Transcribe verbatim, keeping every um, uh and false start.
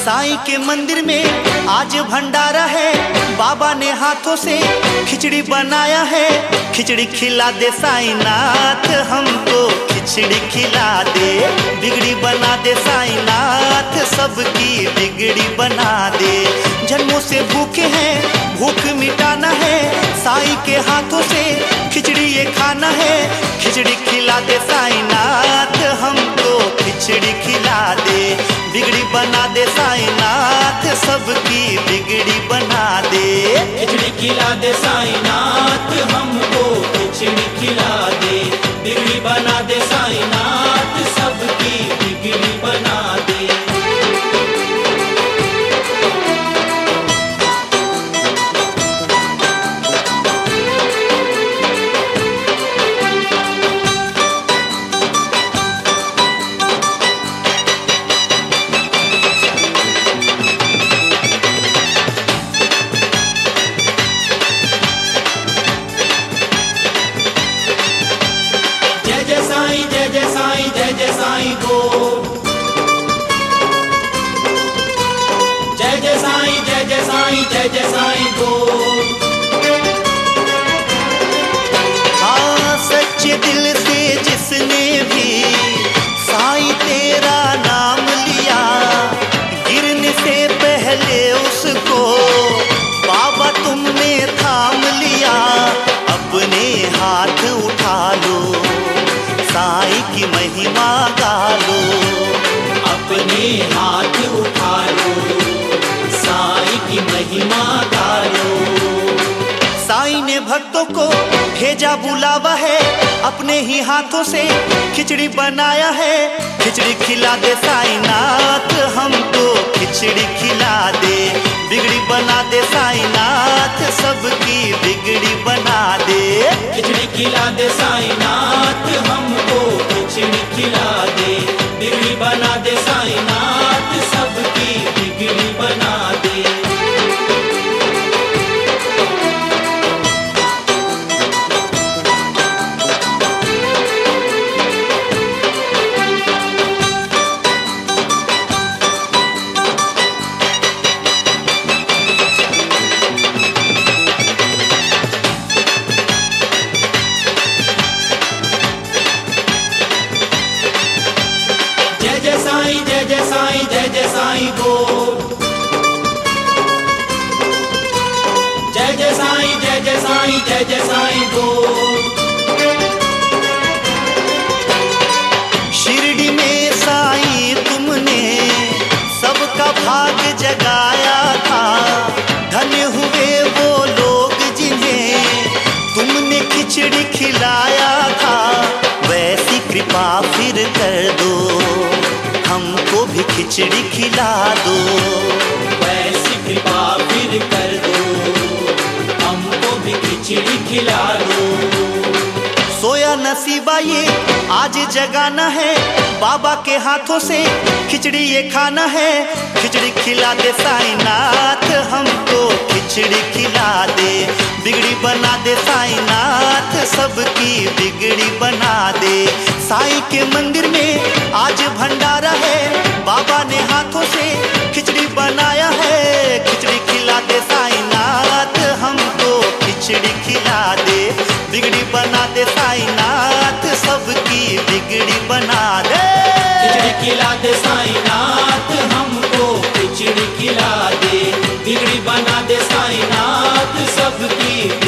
साईं के मंदिर में आज भंडारा है, बाबा ने हाथों से खिचड़ी बनाया है। खिचड़ी खिला दे साईंनाथ हमको, खिचड़ी खिला दे, बिगड़ी बना दे साईंनाथ, सबकी बिगड़ी बना दे। जन्मों से भूखे हैं, भूख मिटाना है, साईं के हाथों से खिचड़ी ये खाना है। खिचड़ी खिला दे साईंनाथ हमको, खिचड़ी खिला दे, बिगड़ी बना दे साईंनाथ, सबकी बिगड़ी बना दे। खिचड़ी खिला दे साईंनाथ हमको, खिचड़ी खिला दे, बिगड़ी बना दे साईंनाथ, सबकी बिगड़ी बना दे। जय जय साईं, जय जय साईं बोल। जय जय साईं, जय जय साईं, जय जय साईं बोल। हाँ, सच्चे दिल से जिसने भी साईं तेरा नाम लिया, गिरने से पहले उसको बाबा तुमने थाम लिया। अपने हाथ उठा लो, साईं की महिमा गा लो। अपने हाथ उठा लो, साईं की महिमा गा लो। साईं ने भक्तों को भेजा बुलावा है, अपने ही हाथों से खिचड़ी बनाया है। खिचड़ी खिला दे साईंनाथ हमको, खिचड़ी खिला दे, बिगड़ी बना दे साईंनाथ, सबकी बिगड़ी बना दे। खिचड़ी खिला दे साईंनाथ हमको, खिचड़ी खिला दे, बिगड़ी बना दे साईंनाथ, सबकी बिगड़ी बना दे। जय जय साईं, जय जय साईं बोल। जय जय साईं, जय जय साईं, जय जय साईं बोल। शिरडी में साईं तुमने सबका भाग जगाया था, धन्य हुए वो लोग जिन्हें तुमने खिचड़ी खिलाया था। वैसी कृपा फिर कर दो, हमको भी खिचड़ी खिला दो। वैसी कृपा फिर कर दो, हमको भी खिचड़ी खिला दो। सोया नसीबा ये आज जगाना है, बाबा के हाथों से खिचड़ी ये खाना है। खिचड़ी खिला दे साईंनाथ हमको, खिचड़ी खिला दे, बिगड़ी बना दे साईंनाथ, सबकी बिगड़ी बना दे। साईं के मंदिर में आज भंडारा है, बाबा ने हाथों से खिचड़ी बनाया है। खिचड़ी खिला दे साईंनाथ हमको, खिचड़ी खिला दे, बिगड़ी बना दे साईंनाथ, सबकी बिगड़ी बना दे। खिचड़ी खिला दे साईंनाथ हमको, खिचड़ी खिला दे, बिगड़ी बना दे साईंनाथ, सबकी